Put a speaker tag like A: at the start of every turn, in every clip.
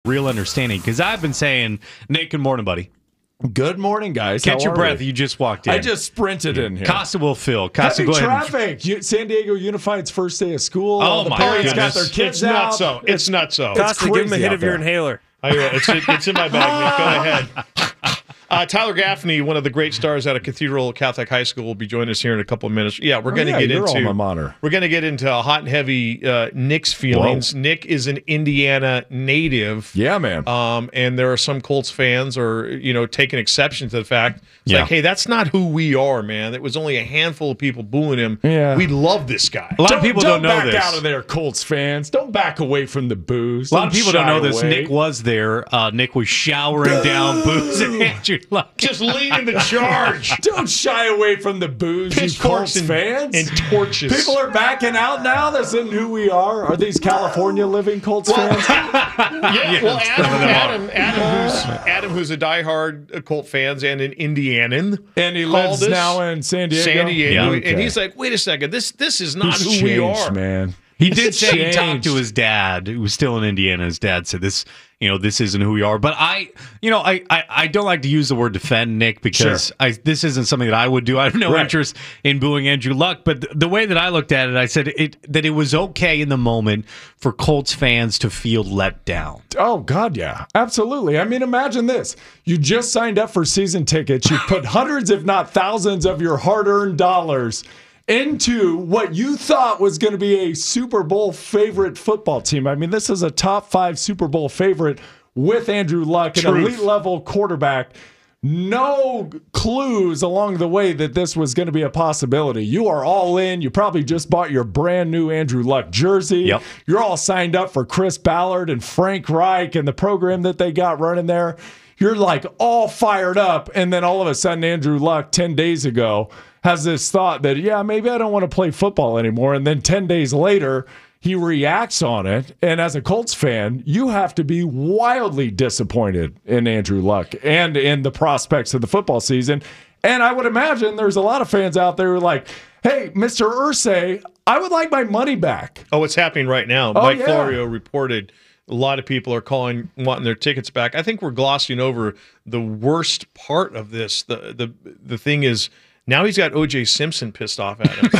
A: real understanding, because I've been saying, Nick, good morning, buddy.
B: Good morning, guys.
A: Catch your breath.
B: We?
A: You just walked in.
B: I just sprinted in here.
A: Costa will fill. Costa,
B: Heavy
A: go ahead.
B: traffic. San Diego Unified's first day of school.
A: Oh,
B: the
A: my
B: parents
A: goodness.
B: got their kids
C: It's
B: out.
C: not so. It's not so.
D: Costa, give him a hit of your
B: there.
D: inhaler.
C: It's in my bag, Nick. Go ahead. Tyler Gaffney, one of the great stars out of Cathedral Catholic High School, will be joining us here in a couple of minutes. Yeah, we're going to get
B: your
C: into
B: alma mater.
C: We're going to get into hot and heavy Nick's feelings.
B: Whoa.
C: Nick is an Indiana native.
B: Yeah, man.
C: And there are some Colts fans taking exception to the fact it's
A: Yeah.
C: like, hey, that's not who we are, man. It was only a handful of people booing him.
B: Yeah.
C: We love this guy.
A: A lot of people don't know
B: back
A: this.
B: out of there, Colts fans. Don't back away from the booze.
A: A lot of people don't know this.
B: Away.
A: Nick was there. Nick was showering down booze and Andrew Luck.
C: Just leading the charge.
B: Don't shy away from the booze, you Colts
C: Pitchforks
B: fans.
C: and torches.
B: People are backing out now. That's in who we are. Are these California living Colts fans?
C: Yeah, well, Adam, who's a diehard Colt fans and an Indianan,
B: And he
C: called
B: lives
C: us
B: now in San Diego.
C: San Diego,
B: Yeah.
C: and he's like, "Wait a second, this is not
B: He's
C: who we
B: changed,
C: are."
B: man.
A: He did say he talked
B: changed.
A: to his dad, who was still in Indiana. His dad said, "This isn't who we are." But I don't like to use the word defend Nick, because
B: Sure.
A: this isn't something that I would do. I have no
B: Right.
A: interest in booing Andrew Luck. But the way that I looked at it, I said that it was okay in the moment for Colts fans to feel let down.
B: Oh, God, yeah. Absolutely. I mean, imagine this. You just signed up for season tickets. You put hundreds, if not thousands, of your hard-earned dollars into what you thought was going to be a Super Bowl favorite football team. I mean, this is a top 5 Super Bowl favorite with Andrew Luck, an elite-level quarterback. No clues along the way that this was going to be a possibility. You are all in. You probably just bought your brand new Andrew Luck jersey.
A: Yep.
B: You're all signed up for Chris Ballard and Frank Reich and the program that they got running there. You're like all fired up. And then all of a sudden, Andrew Luck 10 days ago has this thought that, yeah, maybe I don't want to play football anymore. And then 10 days later, he reacts on it. And as a Colts fan, you have to be wildly disappointed in Andrew Luck and in the prospects of the football season. And I would imagine there's a lot of fans out there who are like, hey, Mr. Irsay, I would like my money back.
C: Oh, it's happening right now.
B: Oh,
C: Mike
B: yeah.
C: Florio reported a lot of people are wanting their tickets back. I think we're glossing over the worst part of this. The thing is, now he's got O.J. Simpson pissed off at him.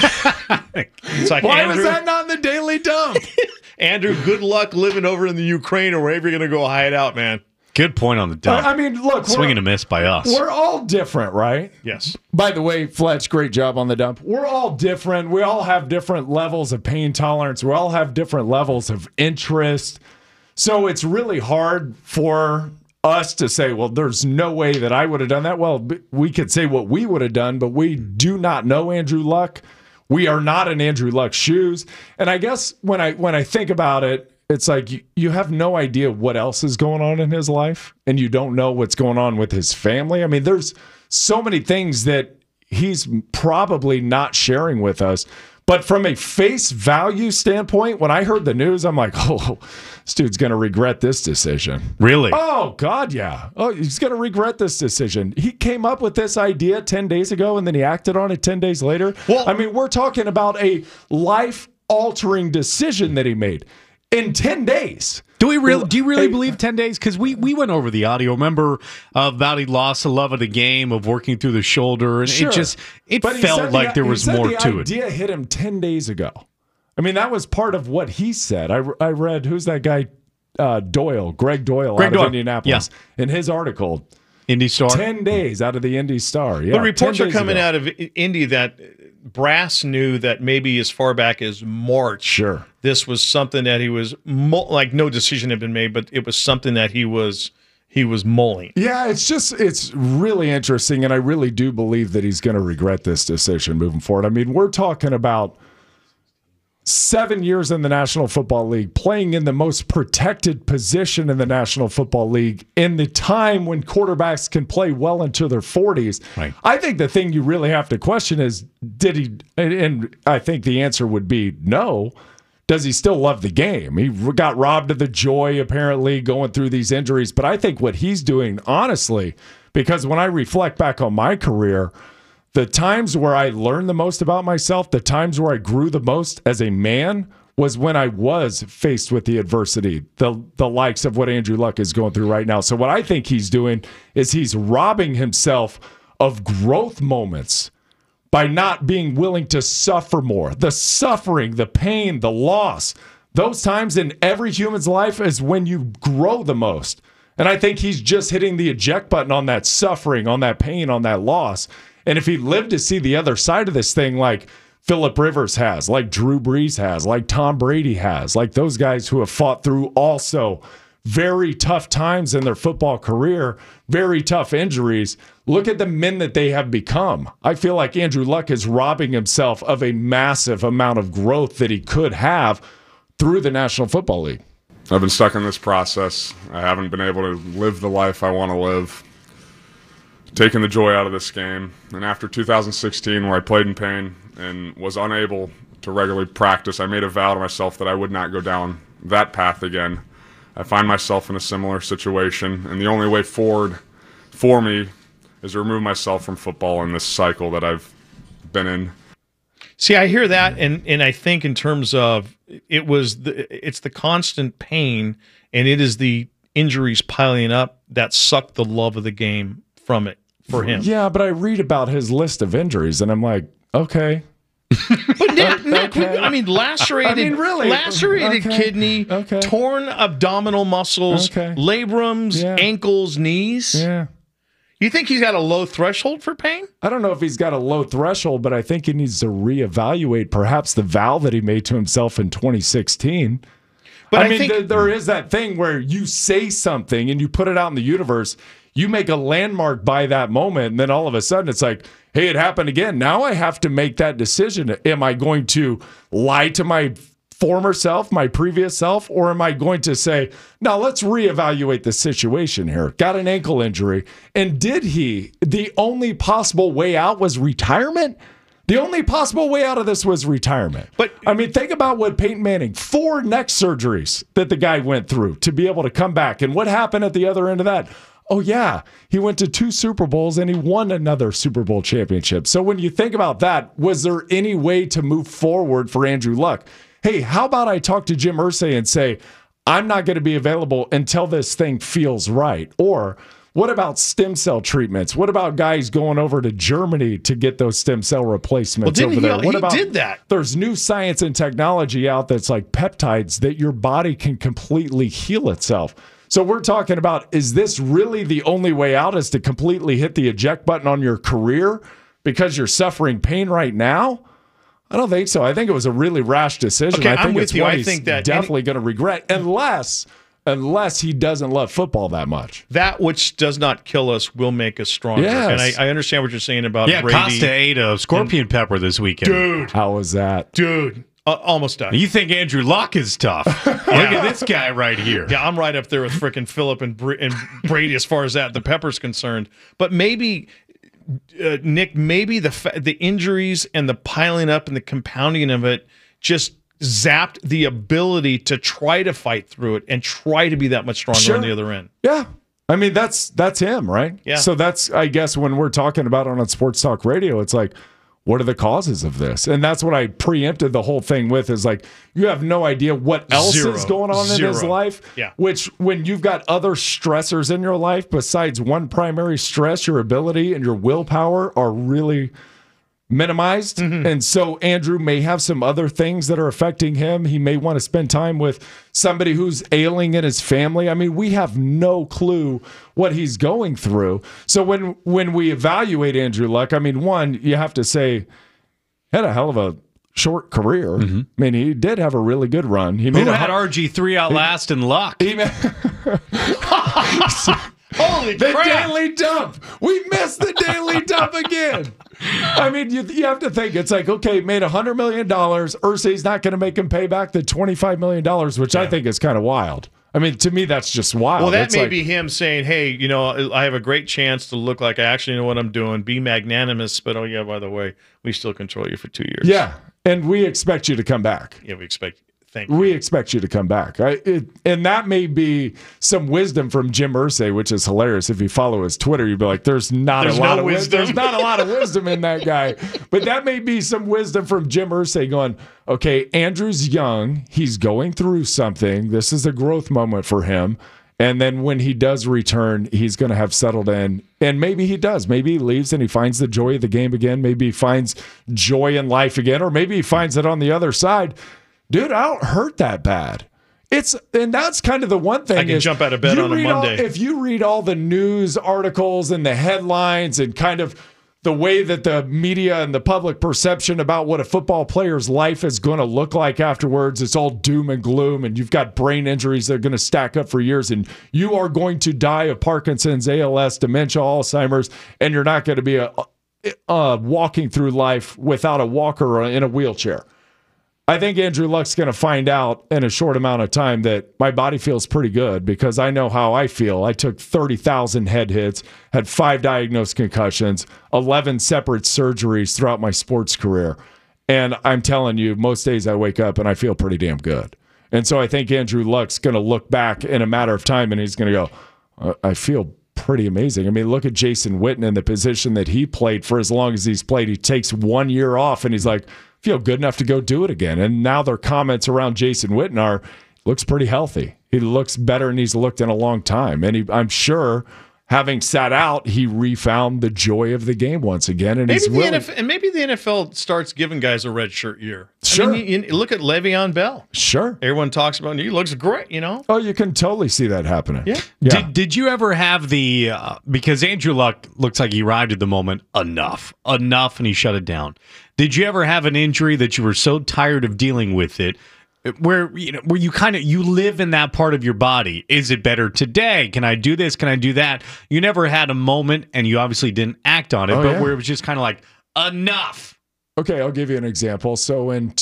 C: It's like,
B: Why
C: Andrew,
B: was that not in the Daily Dump?
C: Andrew, good luck living over in the Ukraine or wherever you're going to go hide out, man.
A: Good point on the dump.
B: I mean, look,
A: Swing and a miss by us.
B: We're all different, right?
C: Yes.
B: By the way, Fletch, great job on the dump. We're all different. We all have different levels of pain tolerance. We all have different levels of interest. So it's really hard for us to say, well, there's no way that I would have done that. Well, we could say what we would have done, but we do not know Andrew Luck. We are not in Andrew Luck's shoes. And I guess when I think about it, it's like you have no idea what else is going on in his life, and you don't know what's going on with his family. I mean, there's so many things that he's probably not sharing with us. But from a face value standpoint, when I heard the news, I'm like, oh, this dude's going to regret this decision.
A: Really?
B: Oh, God, yeah. Oh, he's going to regret this decision. He came up with this idea 10 days ago, and then he acted on it 10 days later.
C: Well,
B: I mean, we're talking about a life-altering decision that he made in 10 days.
A: Do you really believe 10 days? Because we went over the audio. Remember about he lost the love of the game, of working through the shoulder, and
B: Sure.
A: it
B: But he
A: felt
B: said
A: like there was more to
B: The
A: it.
B: idea hit him 10 days ago. I mean, that was part of what he said. I read, who's that guy? Doyle, Greg Doyle out of Indianapolis, in his article.
A: Indy Star.
B: 10 days out of the Indy Star. Yeah,
C: But reports
B: 10
C: are
B: days
C: coming
B: ago.
C: out of Indy that Brass knew that maybe as far back as March,
B: Sure.
C: this was something that he was like no decision had been made, but it was something that he was mulling.
B: Yeah, it's really interesting, and I really do believe that he's going to regret this decision moving forward. I mean, we're talking about 7 years in the National Football League, playing in the most protected position in the National Football League in the time when quarterbacks can play well into their 40s.
A: Right.
B: I think the thing you really have to question is, did he, and I think the answer would be no, does he still love the game? He got robbed of the joy, apparently, going through these injuries. But I think what he's doing, honestly, because when I reflect back on my career, the times where I learned the most about myself, the times where I grew the most as a man was when I was faced with the adversity, the likes of what Andrew Luck is going through right now. So what I think he's doing is he's robbing himself of growth moments by not being willing to suffer more. The suffering, the pain, the loss, those times in every human's life is when you grow the most. And I think he's just hitting the eject button on that suffering, on that pain, on that loss. And if he lived to see the other side of this thing, like Phillip Rivers has, like Drew Brees has, like Tom Brady has, like those guys who have fought through also very tough times in their football career, very tough injuries. Look at the men that they have become. I feel like Andrew Luck is robbing himself of a massive amount of growth that he could have through the National Football League.
D: I've been stuck in this process. I haven't been able to live the life I want to live, taking the joy out of this game. And after 2016, where I played in pain and was unable to regularly practice, I made a vow to myself that I would not go down that path again. I find myself in a similar situation, and the only way forward for me is to remove myself from football in this cycle that I've been in.
C: See, I hear that, and I think in terms of it's the constant pain, and it is the injuries piling up that sucked the love of the game from it for him.
B: Yeah, but I read about his list of injuries, and I'm like, okay.
C: But Nick, I mean, lacerated kidney, torn abdominal muscles, labrums, ankles, knees.
B: Yeah.
C: You think he's got a low threshold for pain?
B: I don't know if he's got a low threshold, but I think he needs to reevaluate perhaps the vow that he made to himself in 2016. But I mean, there is that thing where you say something and you put it out in the universe, you make a landmark by that moment, and then all of a sudden it's like, hey, it happened again. Now I have to make that decision. Am I going to lie to my former self, my previous self, or am I going to say, now let's reevaluate the situation here? Got an ankle injury. And the only possible way out was retirement? The only possible way out of this was retirement. But I mean, think about what Peyton Manning, 4 neck surgeries that the guy went through to be able to come back. And what happened at the other end of that? Oh, yeah, he went to 2 Super Bowls and he won another Super Bowl championship. So when you think about that, was there any way to move forward for Andrew Luck? Hey, how about I talk to Jim Irsay and say, I'm not going to be available until this thing feels right? Or what about stem cell treatments? What about guys going over to Germany to get those stem cell replacements over there? What about,
C: did that.
B: There's new science and technology out that's like peptides that your body can completely heal itself. So we're talking about, is this really the only way out, is to completely hit the eject button on your career because you're suffering pain right now? I don't think so. I think it was a really rash decision.
C: Okay,
B: I think
C: I'm with
B: it's
C: you.
B: one
C: I
B: he's
C: think that
B: definitely going to regret, unless he doesn't love football that much.
C: That which does not kill us will make us stronger.
B: Yes.
C: And I understand what you're saying about Brady.
A: Costa ate a scorpion pepper this weekend.
C: Dude.
B: How was that?
C: Dude. Almost died.
A: You think Andrew Luck is tough? Look at this guy right here.
C: Yeah, I'm right up there with frickin' Phillip and Brady as far as the pepper's concerned. But maybe, Nick, maybe the injuries and the piling up and the compounding of it just zapped the ability to try to fight through it and try to be that much stronger on the other end.
B: Yeah. I mean, that's him, right?
C: Yeah.
B: So that's, I guess, when we're talking about it on Sports Talk Radio, it's like, what are the causes of this? And that's what I preempted the whole thing with, is like, you have no idea what else is going on in his life.
C: Yeah.
B: Which, when you've got other stressors in your life besides one primary stress, your ability and your willpower are really minimized. Mm-hmm. And so Andrew may have some other things that are affecting him. He may want to spend time with somebody who's ailing in his family. I mean, we have no clue what he's going through. So when we evaluate Andrew Luck, I mean, one, you have to say, he had a hell of a short career. Mm-hmm. I mean, he did have a really good run. Who
A: had RG3 outlast and Luck?
C: Holy
B: the
C: crap.
B: Daily Dump. We missed the Daily Dump again. I mean, you have to think, it's like, okay, made $100 million. Irsay's not going to make him pay back the $25 million, which I think is kind of wild. I mean, to me, that's just wild.
C: Well, that may be him saying, hey, I have a great chance to look like I actually know what I'm doing, be magnanimous, but oh, yeah, by the way, we still control you for 2 years.
B: Yeah, and we expect you to come back.
C: Yeah, we expect Thank you.
B: We expect you to come back. And that may be some wisdom from Jim Irsay, which is hilarious. If you follow his Twitter, you'd be like, there's not a lot of wisdom. There's not a lot of wisdom in that guy. But that may be some wisdom from Jim Irsay going, okay, Andrew's young. He's going through something. This is a growth moment for him. And then when he does return, he's going to have settled in. And maybe he does. Maybe he leaves and he finds the joy of the game again. Maybe he finds joy in life again. Or maybe he finds it on the other side. Dude, I don't hurt that bad. And that's kind of the one thing.
C: I can jump out of bed on a Monday.
B: If you read all the news articles and the headlines and kind of the way that the media and the public perception about what a football player's life is going to look like afterwards, it's all doom and gloom, and you've got brain injuries that are going to stack up for years, and you are going to die of Parkinson's, ALS, dementia, Alzheimer's, and you're not going to be walking through life without a walker or in a wheelchair. I think Andrew Luck's going to find out in a short amount of time that my body feels pretty good because I know how I feel. I took 30,000 head hits, had 5 diagnosed concussions, 11 separate surgeries throughout my sports career. And I'm telling you, most days I wake up and I feel pretty damn good. And so I think Andrew Luck's going to look back in a matter of time and he's going to go, I feel pretty amazing. I mean, look at Jason Witten in the position that he played for as long as he's played. He takes 1 year off and he's like, feel good enough to go do it again. And now their comments around Jason Witten are, looks pretty healthy. He looks better than he's looked in a long time. And I'm sure, having sat out, he refound the joy of the game once again. And maybe
C: the NFL starts giving guys a red shirt year.
B: Sure.
C: I mean, you look at Le'Veon Bell.
B: Sure.
C: Everyone talks about him. He looks great,
B: Oh, you can totally see that happening.
C: Yeah.
A: Did you ever have the because Andrew Luck looks like he arrived at the moment enough, and he shut it down. Did you ever have an injury that you were so tired of dealing with it, where you kind of you live in that part of your body? Is it better today? Can I do this? Can I do that? You never had a moment, and you obviously didn't act on it, where it was just kind of like enough.
B: Okay, I'll give you an example. So in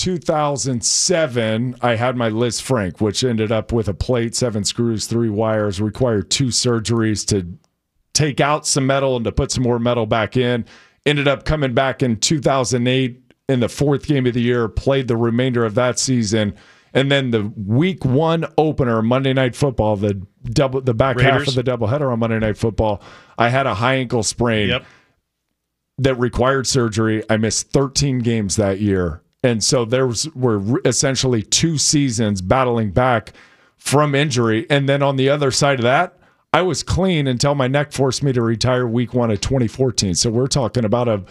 B: 2007, I had my Liz Frank, which ended up with a plate, 7 screws, 3 wires, required 2 surgeries to take out some metal and to put some more metal back in. Ended up coming back in 2008 in the 4th game of the year, played the remainder of that season. And then the week 1 opener, Monday Night Football, the back
C: Raiders.
B: half of the doubleheader on Monday Night Football, I had a high ankle sprain that required surgery. I missed 13 games that year. And so were essentially 2 seasons battling back from injury. And then on the other side of that, I was clean until my neck forced me to retire week 1 of 2014. So we're talking about a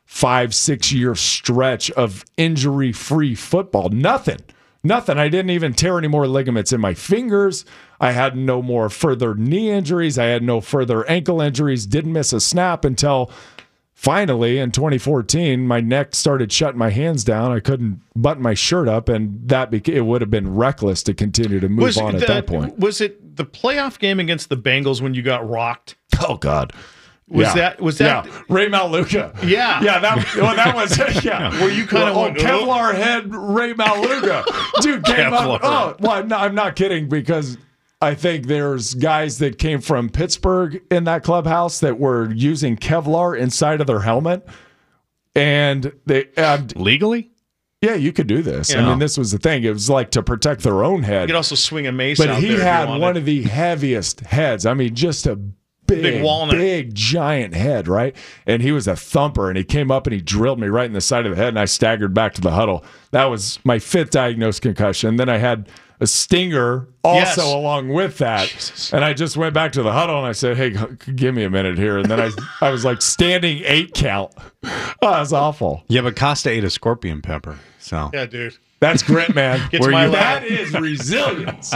B: 5-6 year stretch of injury-free football. Nothing. I didn't even tear any more ligaments in my fingers. I had no more further knee injuries. I had no further ankle injuries. Didn't miss a snap until finally in 2014, my neck started shutting my hands down. I couldn't button my shirt up, and it would have been reckless to continue to move on at that point.
C: Was it the playoff game against the Bengals when you got rocked?
B: Oh God.
C: Was that
B: Ray Maluga?
C: Yeah.
B: That was
C: Where you kind of went,
B: Kevlar head Ray Maluga. Dude came up. Oh, well, no, I'm not kidding, because I think there's guys that came from Pittsburgh in that clubhouse that were using Kevlar inside of their helmet, and they
A: Legally?
B: Yeah, you could do this.
C: Yeah.
B: I mean, this was the thing. It was like to protect their own head.
C: You could also swing a mace
B: But
C: out
B: he
C: there if
B: had
C: you wanted.
B: one of the heaviest heads. I mean, just a big
C: walnut.
B: big, giant head, right? And he was a thumper, and he came up and he drilled me right in the side of the head, and I staggered back to the huddle. That was my 5th diagnosed concussion. Then I had a stinger also along with that.
C: Jesus.
B: And I just went back to the huddle, and I said, hey, give me a minute here. And then I was like standing 8 count. Oh, that was awful.
A: Yeah, but Costa ate a scorpion pepper, so.
C: Yeah, dude.
B: That's grit, man.
C: That
B: is resilience.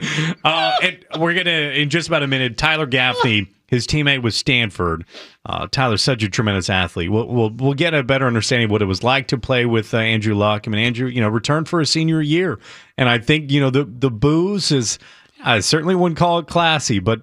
A: And we're going to, in just about a minute, Tyler Gaffney, his teammate with Stanford. Tyler's such a tremendous athlete. We'll get a better understanding of what it was like to play with Andrew Luck. I mean, Andrew, returned for a senior year. And I think, the booze is, I certainly wouldn't call it classy, but,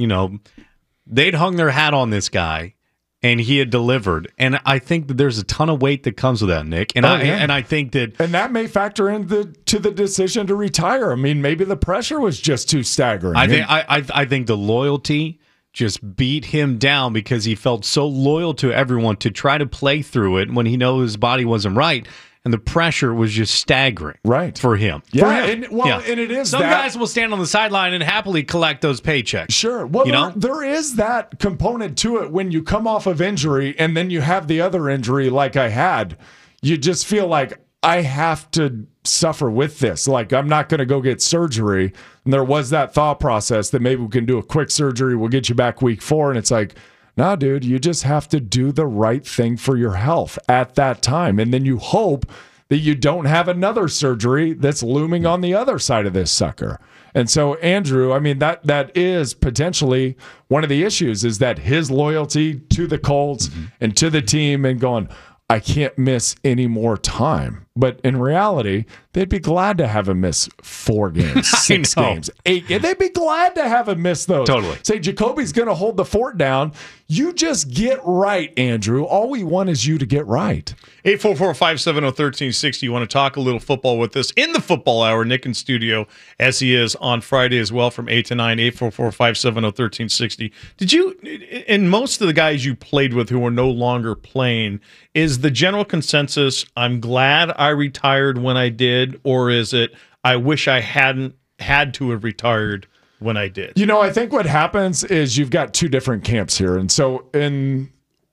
A: they'd hung their hat on this guy. And he had delivered, and I think that there's a ton of weight that comes with that, Nick. And I think that,
B: and that may factor into the decision to retire. I mean, maybe the pressure was just too staggering.
A: I think the loyalty just beat him down because he felt so loyal to everyone to try to play through it when he knew his body wasn't right. and the pressure was just staggering.
B: Right.
A: For him.
B: Yeah,
A: For him.
B: and it is
A: Some
B: that.
A: guys will stand on the sideline and happily collect those paychecks.
B: Sure. Well,
A: You know?
B: there is that component to it when you come off of injury and then you have the other injury like I had. You just feel like I have to suffer with this. Like, I'm not going to go get surgery. And there was that thought process that maybe we can do a quick surgery. We'll get you back week 4. And it's like, nah, dude, you just have to do the right thing for your health at that time. And then you hope that you don't have another surgery that's looming on the other side of this sucker. And so, Andrew, I mean, that is potentially one of the issues, is that his loyalty to the Colts and to the team and going, I can't miss any more time. But in reality, they'd be glad to have him miss 4 games, 6 games, 8 games. They'd be glad to have him miss those.
A: Totally.
B: Say, Jacoby's going to hold the fort down. You just get right, Andrew. All we want is you to get right.
C: 844-570-1360. You want to talk a little football with us in the football hour. Nick in studio, as he is on Friday as well, from 8 to 9, 844-570-1360. Did you, and most of the guys you played with who are no longer playing, is the general consensus, I'm glad I retired when I did, or is it, I wish I hadn't had to have retired when I did?
B: You know, I think what happens is you've got 2 different camps here. And so in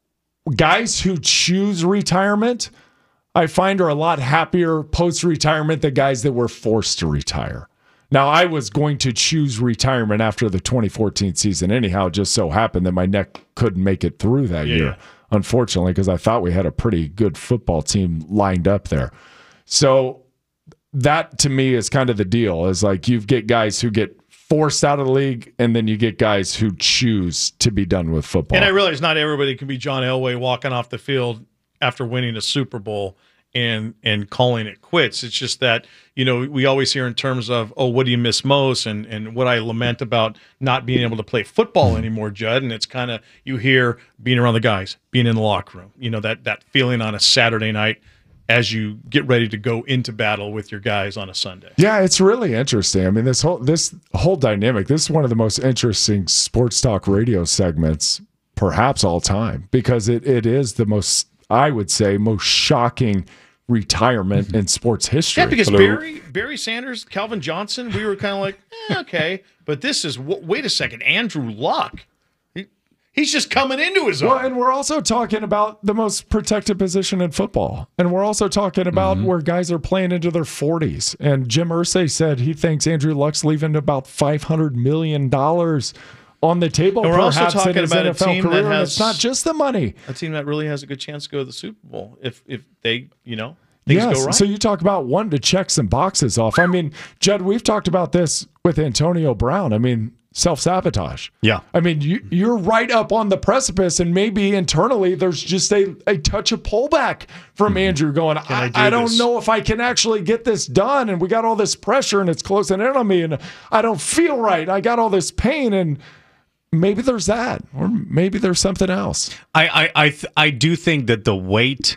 B: guys who choose retirement, I find are a lot happier post-retirement than guys that were forced to retire. Now, I was going to choose retirement after the 2014 season anyhow. It just so happened that my neck couldn't make it through that year, unfortunately, because I thought we had a pretty good football team lined up there. So that, to me, is kind of the deal, is like you get guys who get forced out of the league, and then you get guys who choose to be done with football.
C: And I realize not everybody can be John Elway walking off the field after winning a Super Bowl and calling it quits. It's just that, you know, we always hear in terms of, oh, what do you miss most? And what I lament about not being able to play football anymore, Judd. And it's kind of, you hear being around the guys, being in the locker room, you know, that feeling on a Saturday night as you get ready to go into battle with your guys on a Sunday.
B: Yeah, it's really interesting. I mean, this whole dynamic, this is one of the most interesting sports talk radio segments, perhaps all time, because it is the most, I would say, most shocking retirement in sports history.
C: Yeah, because Barry Sanders, Calvin Johnson, we were kind of like, okay, but this is, wait a second, Andrew Luck. He's just coming into his own.
B: Well, and we're also talking about the most protected position in football. And we're also talking about where guys are playing into their 40s. And Jim Irsay said he thinks Andrew Luck's leaving about $500 million on the table,
C: and we're also
B: perhaps,
C: talking
B: in his
C: about
B: NFL
C: a team
B: career.
C: that has,
B: and it's not just the money.
C: A team that really has a good chance to go to the Super Bowl if they, you know, things go right.
B: So you talk about wanting to check some boxes off. I mean, Judd, we've talked about this with Antonio Brown. I mean, self-sabotage.
A: Yeah.
B: I mean, you're right up on the precipice, and maybe internally there's just a touch of pullback from Andrew going, I don't know if I can actually get this done, and we got all this pressure, and it's closing in on me, and I don't feel right. I got all this pain, and maybe there's that, or maybe there's something else.
A: I do think that the weight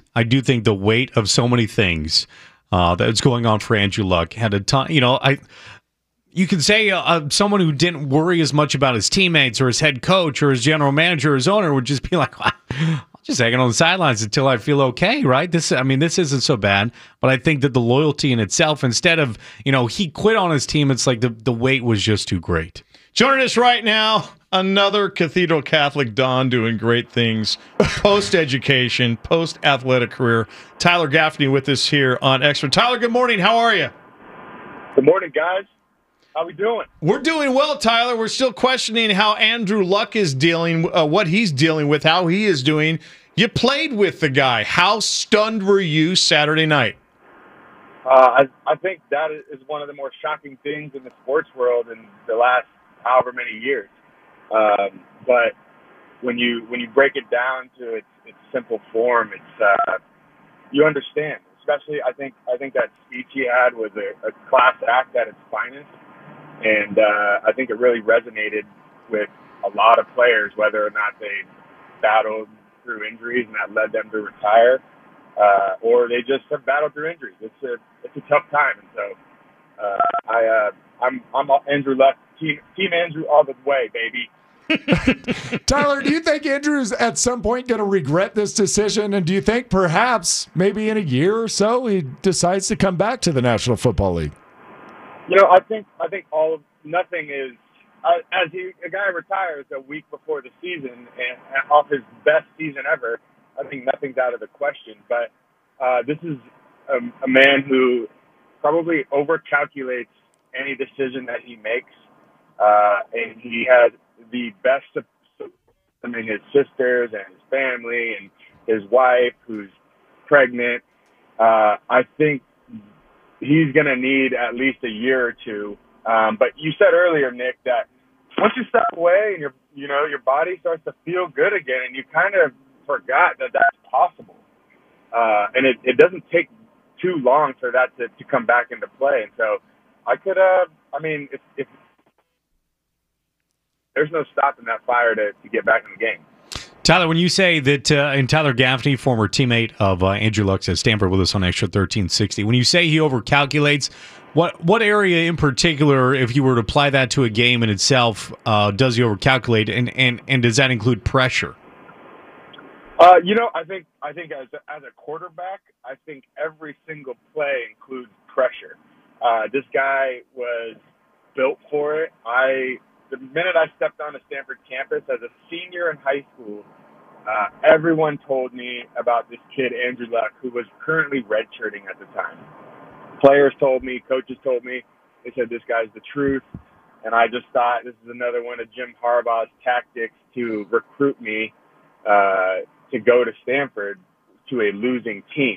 A: of so many things that's going on for Andrew Luck had a ton. You know, you could say someone who didn't worry as much about his teammates or his head coach or his general manager or his owner would just be like, I'll just hang on the sidelines until I feel okay, right? This isn't so bad. But I think that the loyalty in itself, instead of, you know, he quit on his team, it's like the weight was just too great.
C: Joining us right now, another Cathedral Catholic Don doing great things, post-education, post-athletic career. Tyler Gaffney with us here on Extra. Tyler, good morning. How are you?
E: Good morning, guys. How we doing?
C: We're doing well, Tyler. We're still questioning how Andrew Luck is dealing, what he's dealing with, how he is doing. You played with the guy. How stunned were you Saturday night?
E: I think that is one of the more shocking things in the sports world in the last however many years. But when you break it down to its simple form, it's you understand. Especially, I think that speech he had was a class act at its finest. And I think it really resonated with a lot of players, whether or not they battled through injuries and that led them to retire, or they just have battled through injuries. It's a tough time, and so I'm Andrew Luck, team Andrew all the way, baby.
B: Tyler, do you think Andrew's at some point going to regret this decision? And do you think perhaps maybe in a year or so he decides to come back to the National Football League?
E: I think nothing is a guy retires a week before the season and off his best season ever. I think nothing's out of the question. But this is a man who probably overcalculates any decision that he makes, and he has the best support, his sisters and his family and his wife who's pregnant. I think he's going to need at least a year or two. But you said earlier, Nick, that once you step away and your body starts to feel good again, and you kind of forgot that that's possible. And it doesn't take too long for that to come back into play. And so I could, if there's no stopping that fire to get back in the game.
A: Tyler, when you say that, and Tyler Gaffney, former teammate of Andrew Luck at Stanford with us on Extra 1360, when you say he overcalculates, what area in particular, if you were to apply that to a game in itself, does he overcalculate, and does that include pressure?
E: I think as a quarterback, I think every single play includes pressure. This guy was built for it. The minute I stepped on a Stanford campus as a senior in high school, everyone told me about this kid, Andrew Luck, who was currently redshirting at the time. Players told me, coaches told me, they said this guy's the truth. And I just thought this is another one of Jim Harbaugh's tactics to recruit me to go to Stanford to a losing team.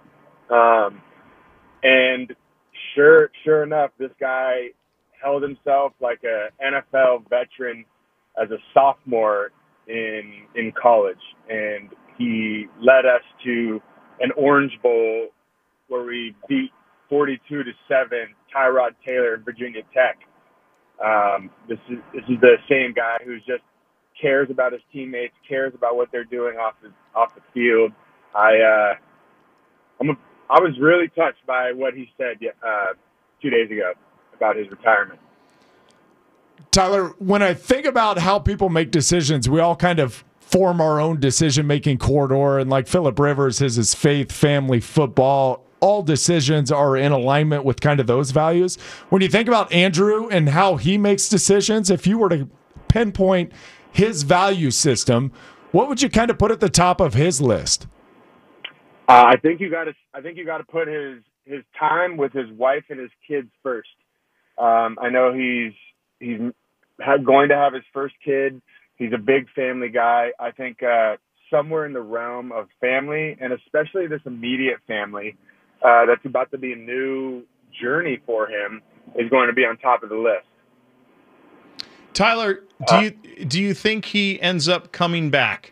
E: And sure enough, this guy held himself like a NFL veteran as a sophomore in college. And he led us to an Orange Bowl where we beat 42-7 Tyrod Taylor and Virginia Tech. This is the same guy who's just cares about his teammates, cares about what they're doing off the field. I was really touched by what he said 2 days ago about his retirement.
B: Tyler, when I think about how people make decisions, we all kind of form our own decision-making corridor. And like Phillip Rivers, his faith, family, football, all decisions are in alignment with kind of those values. When you think about Andrew and how he makes decisions, if you were to pinpoint his value system, what would you kind of put at the top of his list?
E: I think you got to put his time with his wife and his kids first. I know he's going to have his first kid. He's a big family guy. I think somewhere in the realm of family, and especially this immediate family that's about to be a new journey for him, is going to be on top of the list.
C: Tyler, do you think he ends up coming back?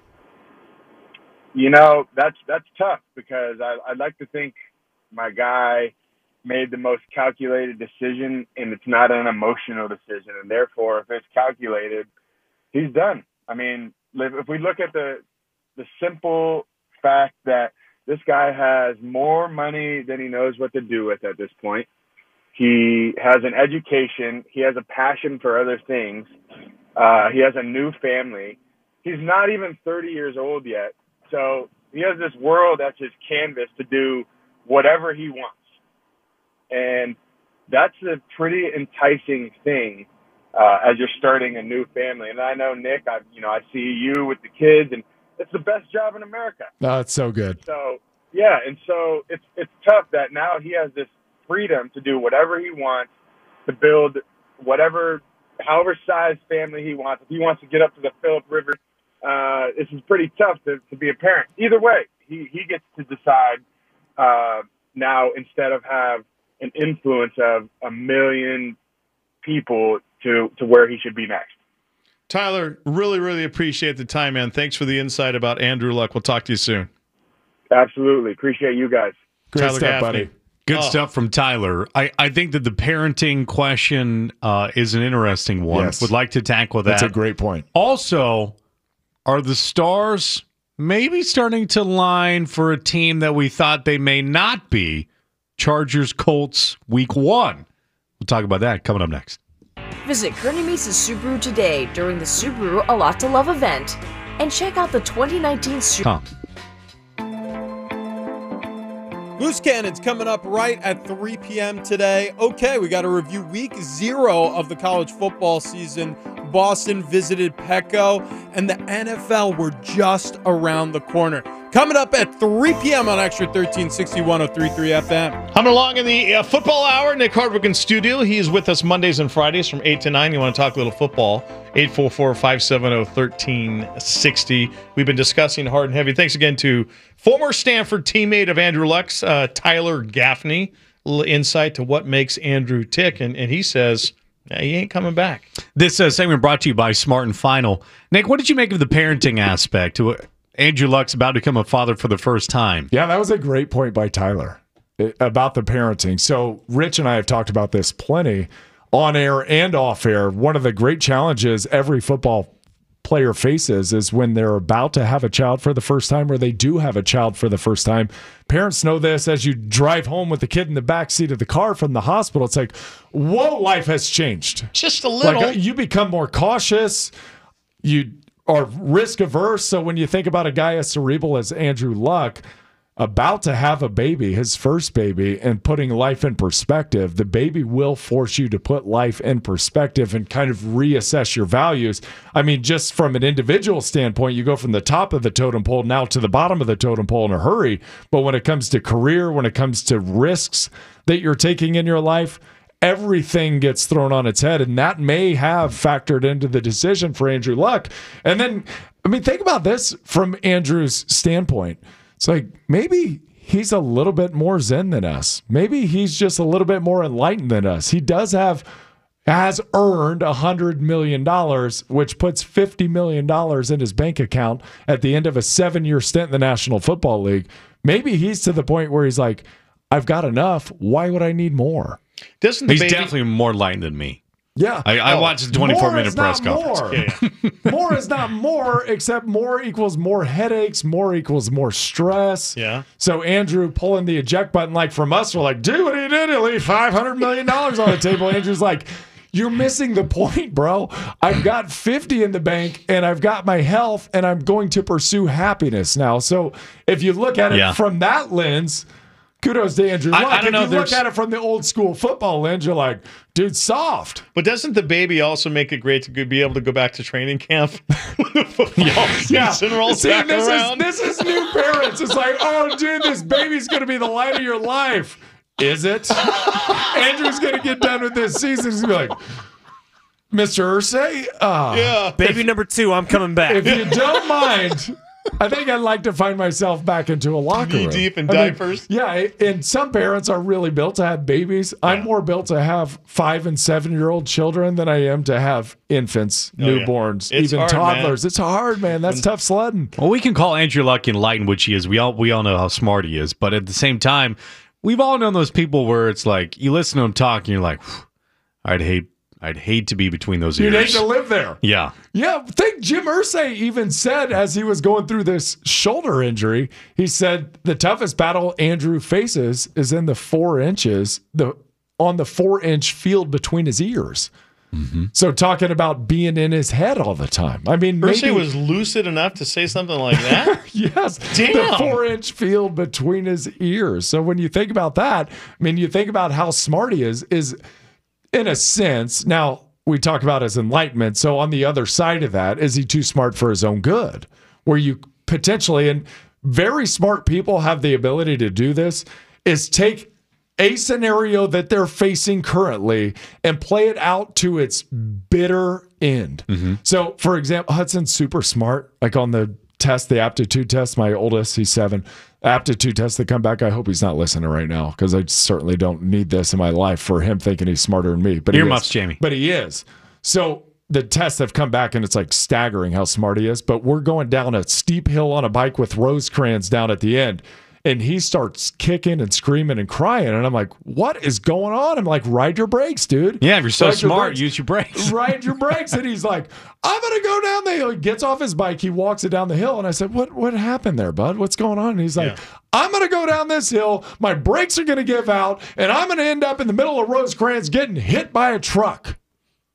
E: That's tough because I'd like to think my guy made the most calculated decision, and it's not an emotional decision. And therefore, if it's calculated, he's done. I mean, if we look at the simple fact that this guy has more money than he knows what to do with at this point. He has an education. He has a passion for other things. He has a new family. He's not even 30 years old yet. So he has this world that's his canvas to do whatever he wants. And that's a pretty enticing thing as you're starting a new family. And I know, Nick, I see you with the kids, and it's the best job in America.
B: Oh, it's so good.
E: So, yeah, and so it's tough that now he has this freedom to do whatever he wants, to build however size family he wants. If he wants to get up to the Phillip Rivers, this is pretty tough to be a parent. Either way, he gets to decide now instead of have an influence of 1 million people to where he should be next.
C: Tyler, really, really appreciate the time, man. Thanks for the insight about Andrew Luck. We'll talk to you soon.
E: Absolutely. Appreciate you guys.
B: Great
C: Tyler
B: stuff,
C: Gaffney.
B: buddy.
A: Good stuff from Tyler. I think that the parenting question is an interesting one.
B: Yes.
A: Would like to tackle that.
B: That's a great point.
A: Also, are the stars maybe starting to line for a team that we thought they may not be? Chargers, Colts, week 1. We'll talk about that coming up next.
F: Visit Kearney Mesa Subaru today during the Subaru A Lot to Love event and check out the 2019 Subaru.
G: Loose Cannon's coming up right at 3 p.m. today. Okay, we got to review week 0 of the college football season. Boston visited Petco, and the NFL were just around the corner. Coming up at 3 p.m. on Extra 1360 1033 FM.
C: Coming along in the football hour, Nick Hardwick in studio. He is with us Mondays and Fridays from 8 to 9. You want to talk a little football, 844-570-1360. We've been discussing hard and heavy. Thanks again to former Stanford teammate of Andrew Luck's, Tyler Gaffney. A little insight to what makes Andrew tick, and he says he ain't coming back.
A: This segment brought to you by Smart and Final. Nick, what did you make of the parenting aspect? Andrew Luck's about to become a father for the first time.
B: Yeah, that was a great point by Tyler about the parenting. So Rich and I have talked about this plenty on air and off air. One of the great challenges every football player faces is when they're about to have a child for the first time, or they do have a child for the first time. Parents know this. As you drive home with the kid in the back seat of the car from the hospital, it's like, whoa, life has changed.
C: Just a little.
B: Like, you become more cautious. You are risk averse. So when you think about a guy as cerebral as Andrew Luck, about to have a baby, his first baby, and putting life in perspective, the baby will force you to put life in perspective and kind of reassess your values. I mean, just from an individual standpoint, you go from the top of the totem pole now to the bottom of the totem pole in a hurry. But when it comes to career, when it comes to risks that you're taking in your life, everything gets thrown on its head, and that may have factored into the decision for Andrew Luck. And then, I mean, think about this from Andrew's standpoint. It's like, maybe he's a little bit more zen than us. Maybe he's just a little bit more enlightened than us. He has earned $100 million, which puts $50 million in his bank account at the end of a 7-year stint in the National Football League. Maybe he's to the point where he's like, I've got enough. Why would I need more?
A: He's definitely more enlightened than me.
B: Yeah.
A: I watched the 24-minute press conference.
B: More. Yeah. More is not more, except more equals more headaches, more equals more stress.
C: Yeah.
B: So Andrew pulling the eject button, like from us, we're like, dude, what he did, he leave $500 million on the table. Andrew's like, you're missing the point, bro. I've got 50 in the bank, and I've got my health, and I'm going to pursue happiness now. So if you look at it from that lens, kudos to Andrew Luck.
A: I don't know
B: if you look at it from the old school football lens, you're like, dude, soft.
C: But doesn't the baby also make it great to be able to go back to training camp when the football season rolls back around?
B: This is new parents. It's like, oh, dude, this baby's going to be the light of your life. Is it? Andrew's going to get done with this season. He's going to be like, Mr. Irsay,
H: baby number 2, I'm coming back.
B: If you don't mind, I think I'd like to find myself back into a locker room.
C: Knee-deep in diapers?
B: And some parents are really built to have babies. I'm more built to have 5- and 7-year-old children than I am to have infants, newborns, even
C: hard,
B: toddlers.
C: man.
B: It's hard, man. That's tough sledding.
A: Well, we can call Andrew Luck enlightened, which he is. We all know how smart he is. But at the same time, we've all known those people where it's like, you listen to him talk and you're like, I'd hate to be between those ears.
B: You'd hate to live there.
A: Yeah.
B: Yeah. I think Jim Irsay even said as he was going through this shoulder injury, he said the toughest battle Andrew faces is in the 4 inches, on the 4-inch field between his ears. Mm-hmm. So talking about being in his head all the time. I mean,
C: Irsay was lucid enough to say something like that?
B: Yes.
C: Damn.
B: The 4-inch field between his ears. So when you think about that, I mean, you think about how smart he is in a sense, now we talk about his enlightenment. So on the other side of that, is he too smart for his own good? Where you potentially, and very smart people have the ability to do this, is take a scenario that they're facing currently and play it out to its bitter end. Mm-hmm. So for example, Hudson's super smart, like on the test, the aptitude test, my oldest, he's 7. Aptitude tests that come back. I hope he's not listening right now because I certainly don't need this in my life for him thinking he's smarter than me. But
A: earmuffs, Jamie.
B: But he is. So the tests have come back and it's like staggering how smart he is. But we're going down a steep hill on a bike with Rosecrans down at the end. And he starts kicking and screaming and crying. And I'm like, what is going on? I'm like, ride your brakes, dude.
A: Yeah, if you're so smart, use your brakes.
B: Ride your brakes. And he's like, I'm going to go down the hill. He gets off his bike. He walks it down the hill. And I said, what happened there, bud? What's going on? And he's like, I'm going to go down this hill. My brakes are going to give out. And I'm going to end up in the middle of Rosecrans getting hit by a truck.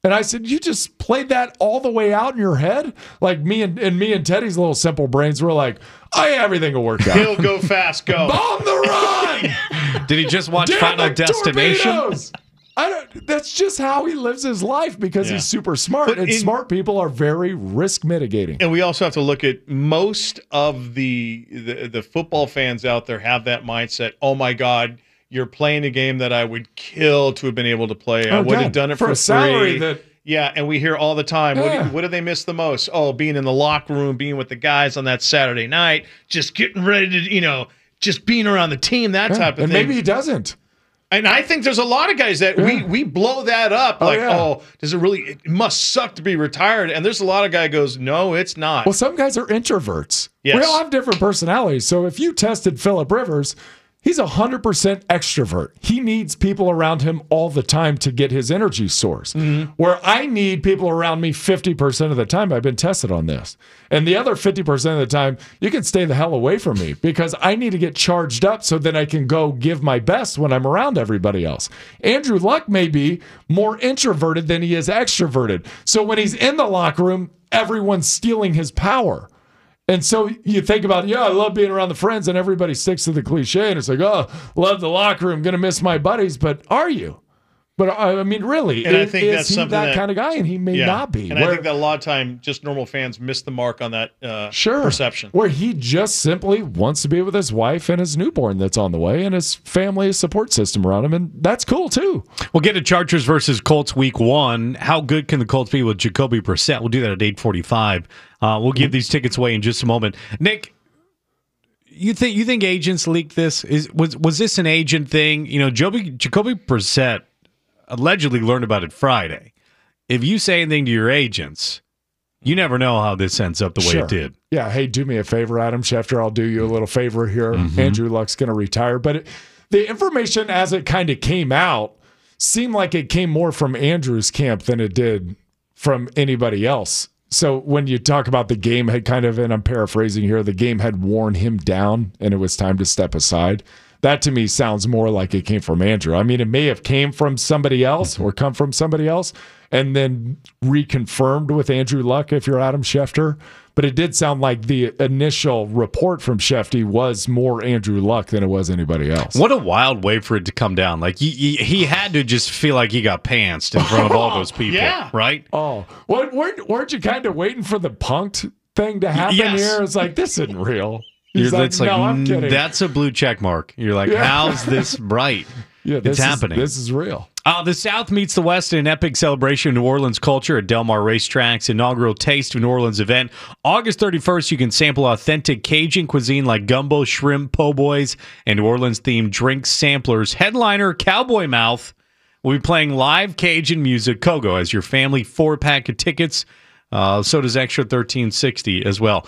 B: And I said, you just played that all the way out in your head? Like me and Teddy's little simple brains were like, oh, yeah, everything will work out.
C: He'll go fast, go.
B: On the run!
A: Did he just watch
B: Damn
A: Final
B: the
A: Destination?
B: torpedoes! That's just how he lives his life because he's super smart.
C: But
B: And smart people are very risk mitigating.
C: And we also have to look at most of the football fans out there have that mindset. Oh my God, you're playing a game that I would kill to have been able to play. I would have done it for
B: a salary
C: free.
B: that.
C: Yeah, and we hear all the time,
B: Yeah.
C: what do they miss the most? Oh, being in the locker room, being with the guys on that Saturday night, just getting ready to, just being around the team, that type of
B: And
C: thing.
B: maybe he doesn't.
C: And I think there's a lot of guys that we blow that up does it really? It must suck to be retired. And there's a lot of guy goes, no, it's not.
B: Well, some guys are introverts.
C: Yes.
B: We all have different personalities. So if you tested Phillip Rivers, he's 100% extrovert. He needs people around him all the time to get his energy source. Where I need people around me 50% of the time. I've been tested on this. And the other 50% of the time, you can stay the hell away from me because I need to get charged up so that I can go give my best when I'm around everybody else. Andrew Luck may be more introverted than he is extroverted. So when he's in the locker room, everyone's stealing his power. And so you think about, I love being around the friends, and everybody sticks to the cliche, and it's like, oh, love the locker room, going to miss my buddies. But are you? But I mean, really,
C: And I think
B: is
C: that's
B: he
C: something
B: that kind of guy? And he may not be.
C: And I think that a lot of time, just normal fans miss the mark on that perception.
B: Where he just simply wants to be with his wife and his newborn that's on the way, and his family support system around him, and that's cool too.
A: We'll get to Chargers versus Colts week 1. How good can the Colts be with Jacoby Brissett? We'll do that at 8:45. We'll give these tickets away in just a moment. Nick, you think agents leaked this? Was this an agent thing? Jacoby Brissett allegedly learned about it Friday. If you say anything to your agents, you never know how this ends up the way it did.
B: Yeah. Hey, do me a favor, Adam Schefter. I'll do you a little favor here. Andrew Luck's going to retire. But the information as it kind of came out seemed like it came more from Andrew's camp than it did from anybody else. So when you talk about the game had kind of, and I'm paraphrasing here, the game had worn him down and it was time to step aside. That to me sounds more like it came from Andrew. I mean, it may have came from somebody else or come from somebody else and then reconfirmed with Andrew Luck if you're Adam Schefter. But it did sound like the initial report from Shefty was more Andrew Luck than it was anybody else.
A: What a wild way for it to come down. Like he had to just feel like he got pantsed in front of all those people, right?
B: Oh, weren't you kind of waiting for the punked thing to happen here? It's like, this isn't real. He's
A: It's like,
B: no, I'm kidding.
A: That's a blue check mark. You're like, how's this right?
B: It's
A: happening.
B: This is real.
A: The South meets the West in an epic celebration of New Orleans culture at Del Mar Racetrack's inaugural Taste of New Orleans event. August 31st, you can sample authentic Cajun cuisine like gumbo, shrimp, po' boys, and New Orleans-themed drink samplers. Headliner Cowboy Mouth will be playing live Cajun music. Kogo has your family 4-pack of tickets. So does Extra 1360 as well.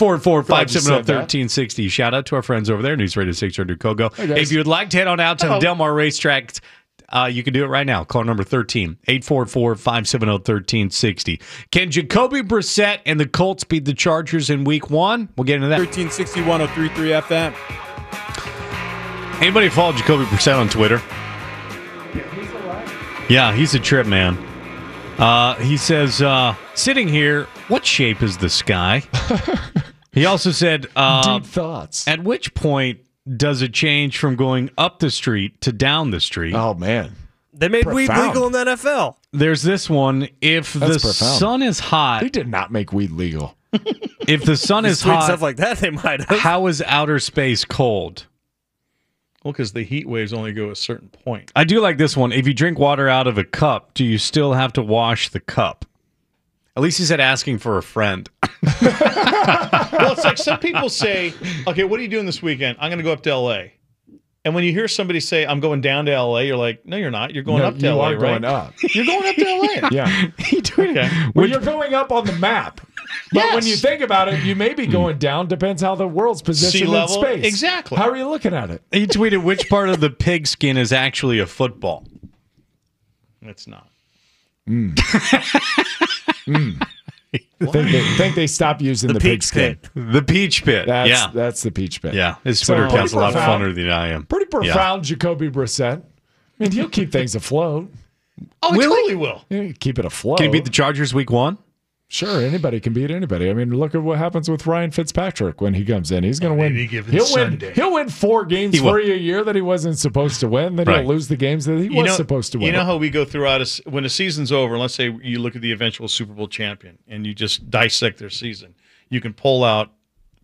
A: 844-570-1360. Shout out to our friends over there, News Radio 600 Kogo. If you would like to head on out to the Del Mar Racetrack, you can do it right now. Call number 13, 844-570-1360. Can Jacoby Brissett and the Colts beat the Chargers in week 1? We'll get into that.
G: 1360 1033 FM.
A: Anybody follow Jacoby Brissett on Twitter? Yeah, he's a trip, man. He says, sitting here, what shape is the sky? He also said,
B: deep thoughts.
A: At which point does it change from going up the street to down the street?
B: Oh, man.
H: They made weed legal in the NFL.
A: There's this one. If the sun is hot.
B: They did not make weed legal.
A: If the sun is hot.
H: Stuff like that, they might have.
A: How is outer space cold?
C: Well, because the heat waves only go a certain point.
A: I do like this one. If you drink water out of a cup, do you still have to wash the cup? At least he said asking for a friend.
C: Well, it's like some people say, okay, what are you doing this weekend? I'm going to go up to L.A. And when you hear somebody say, I'm going down to L.A., you're like, no, you're not. You're going up to L.A., right?
B: Going up.
C: You're going up to L.A.
B: Yeah. Well, you're going up on the map. But when you think about it, you may be going down. Depends how the world's positioned
C: Sea level?
B: in space.
C: Exactly.
B: How are you looking at it?
A: He tweeted which part of the pigskin is actually a football.
C: It's not.
B: Think they stopped using the pigskin.
A: The peach pit.
B: That's the peach pit.
A: Yeah. His Twitter account's a lot
B: profound.
A: funner than I am.
B: Pretty profound, Jacoby Brissett. I mean, he'll keep things afloat.
C: Oh, he totally will.
B: Yeah, keep it afloat.
A: Can he beat the Chargers week 1?
B: Sure, anybody can beat anybody. I mean, look at what happens with Ryan Fitzpatrick when he comes in. He's going to win.
C: maybe give him
B: He'll
C: Sunday.
B: win. He'll win 4 games
A: He will.
B: for you a year that he wasn't supposed to win. Then
A: Right.
B: he'll lose the games that he was supposed to win.
C: You know how we go throughout when a season's over, let's say you look at the eventual Super Bowl champion and you just dissect their season. You can pull out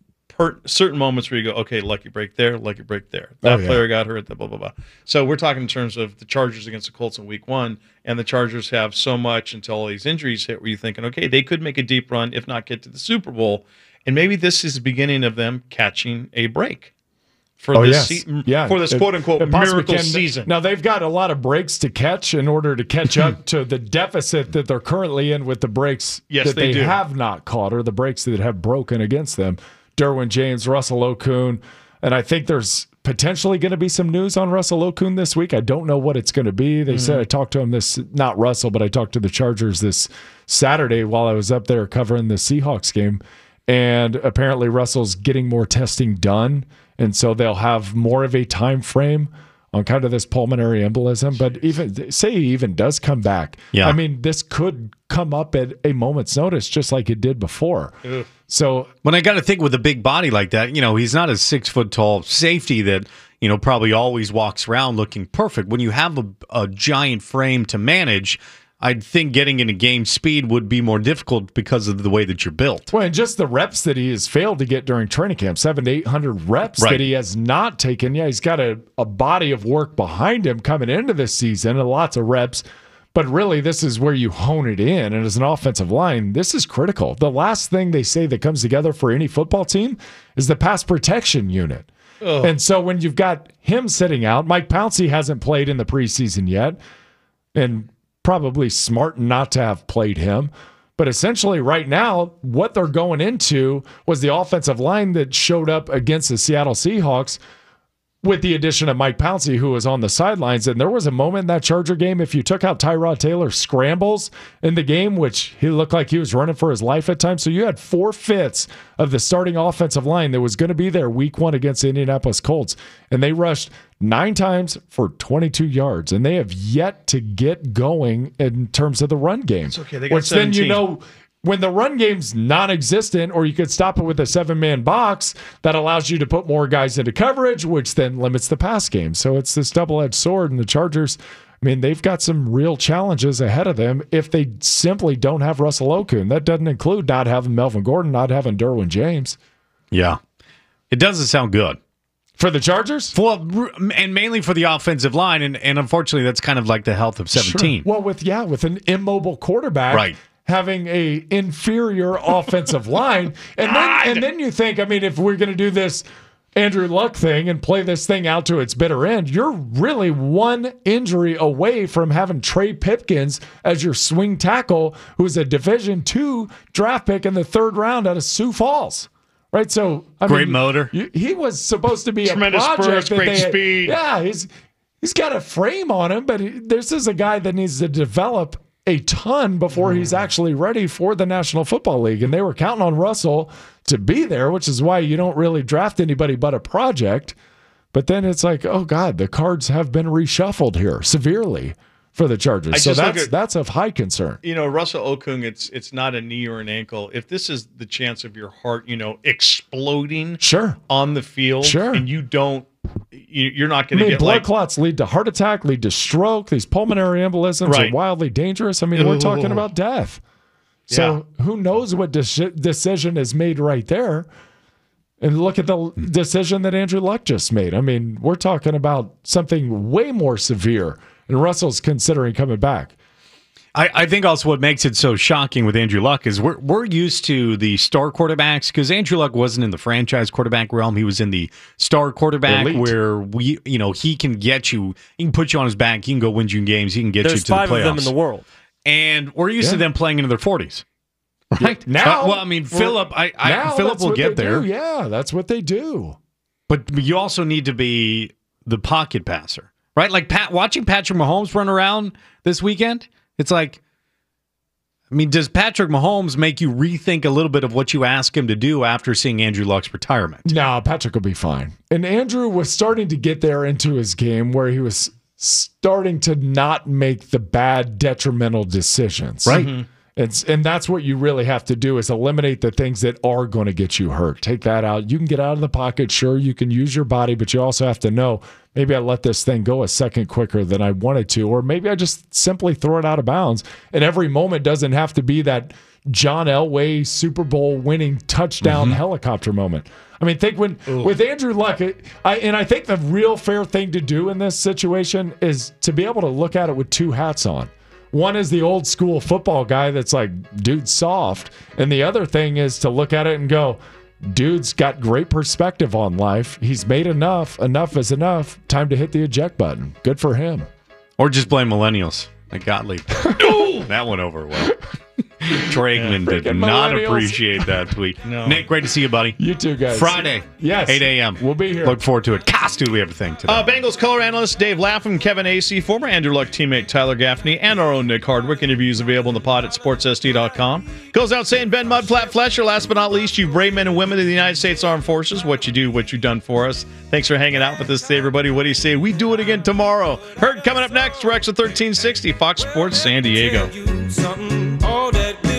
C: certain moments where you go, okay, lucky break there, lucky break there. That player got hurt, blah, blah, blah. So we're talking in terms of the Chargers against the Colts in week 1, and the Chargers have so much until all these injuries hit where you're thinking, okay, they could make a deep run, if not get to the Super Bowl. And maybe this is the beginning of them catching a break for this for this quote-unquote miracle season.
B: Now, they've got a lot of breaks to catch in order to catch up to the deficit that they're currently in with the breaks that they
C: do.
B: have not caught or the breaks that have broken against them. Derwin James, Russell Okung, and I think there's potentially going to be some news on Russell Okung this week. I don't know what it's going to be. They said I talked to him not Russell, but I talked to the Chargers this Saturday while I was up there covering the Seahawks game, and apparently Russell's getting more testing done, and so they'll have more of a time frame on kind of this pulmonary embolism. But even say he even does come back, I mean, this could come up at a moment's notice, just like it did before.
C: Ugh.
B: So
A: when I got to think with a big body like that, he's not a 6 foot tall safety that, probably always walks around looking perfect. When you have a giant frame to manage, I'd think getting into game speed would be more difficult because of the way that you're built.
B: Well, and just the reps that he has failed to get during training camp, 700 to 800 reps that he has not taken. Yeah, he's got a body of work behind him coming into this season and lots of reps. But really, this is where you hone it in. And as an offensive line, this is critical. The last thing they say that comes together for any football team is the pass protection unit. Ugh. And so when you've got him sitting out, Mike Pouncey hasn't played in the preseason yet, and probably smart not to have played him. But essentially right now, what they're going into was the offensive line that showed up against the Seattle Seahawks with the addition of Mike Pouncey, who was on the sidelines. And there was a moment in that Charger game, if you took out Tyrod Taylor's scrambles in the game, which he looked like he was running for his life at times. So you had 4/5 of the starting offensive line that was going to be there week 1 against the Indianapolis Colts. And they rushed 9 times for 22 yards. And they have yet to get going in terms of the run game.
C: It's okay. They got
B: which
C: 17.
B: then, when the run game's non-existent, or you could stop it with a 7-man box, that allows you to put more guys into coverage, which then limits the pass game. So it's this double-edged sword, and the Chargers, I mean, they've got some real challenges ahead of them if they simply don't have Russell Okung. That doesn't include not having Melvin Gordon, not having Derwin James.
A: Yeah. It doesn't sound good.
B: For the Chargers?
A: And mainly for the offensive line, and unfortunately, that's kind of like the health of 17.
B: Sure. Well, with an immobile quarterback,
A: right,
B: having a inferior offensive line, and then you think, I mean, if we're going to do this Andrew Luck thing and play this thing out to its bitter end, you're really one injury away from having Trey Pipkins as your swing tackle, who's a Division II draft pick in the 3rd round out of Sioux Falls. Right, so
A: great motor.
B: He was supposed to be
C: tremendous
B: a project.
C: spurts, great speed.
B: Yeah, he's got a frame on him, but this is a guy that needs to develop a ton before he's actually ready for the National Football League. And they were counting on Russell to be there, which is why you don't really draft anybody but a project. But then it's like, oh God, the cards have been reshuffled here severely for the Chargers. So that's of high concern.
C: Russell Okung, it's not a knee or an ankle. If this is the chance of your heart, exploding on the field, and you don't, you're not going to get
B: blood clots lead to heart attack, lead to stroke. These pulmonary embolisms are wildly dangerous. I mean, we're talking about death. So who knows what decision is made right there? And look at the decision that Andrew Luck just made. I mean, we're talking about something way more severe, and Russell's considering coming back.
A: I think also what makes it so shocking with Andrew Luck is we're used to the star quarterbacks, because Andrew Luck wasn't in the franchise quarterback realm. He was in the star quarterback where he can get you, he can put you on his back, he can go win you games, he can get you to the playoffs.
H: There's 5 of them in the world.
A: And we're used to them playing into their 40s. Right?
B: Now,
A: Philip will get there.
B: Yeah, that's what they do.
A: But you also need to be the pocket passer, right? Like watching Patrick Mahomes run around this weekend, it's like, does Patrick Mahomes make you rethink a little bit of what you ask him to do after seeing Andrew Luck's retirement?
B: No, Patrick will be fine. And Andrew was starting to get there into his game where he was starting to not make the bad detrimental decisions.
A: Right.
B: And that's what you really have to do is eliminate the things that are going to get you hurt. Take that out. You can get out of the pocket. Sure, you can use your body, but you also have to know, maybe I let this thing go a second quicker than I wanted to, or maybe I just simply throw it out of bounds. And every moment doesn't have to be that John Elway Super Bowl winning touchdown helicopter moment. I mean, think with Andrew Luck, I think the real fair thing to do in this situation is to be able to look at it with two hats on. One is the old school football guy that's like, dude's soft. And the other thing is to look at it and go, dude's got great perspective on life. He's made enough. Enough is enough. Time to hit the eject button. Good for him.
A: Or just blame millennials like Gottlieb. That went over well. Troy Aikman did not appreciate that tweet.
C: No.
A: Nick, great to see you, buddy.
B: You too, guys.
A: Friday,
B: yes,
A: 8 a.m.
B: We'll be here.
A: Look forward to it. Costu, do we have a thing today?
C: Bengals color analyst Dave Lapham, Kevin Acey, former Andrew Luck teammate Tyler Gaffney, and our own Nick Hardwick. Interviews available in the pod at sportssd.com. Goes out saying, Ben Mudflat Flesher, last but not least, you brave men and women of the United States Armed Forces. What you do, what you've done for us. Thanks for hanging out with us today, everybody. What do you say? We do it again tomorrow. Herd coming up next. Rex at 1360, Fox Sports San Diego.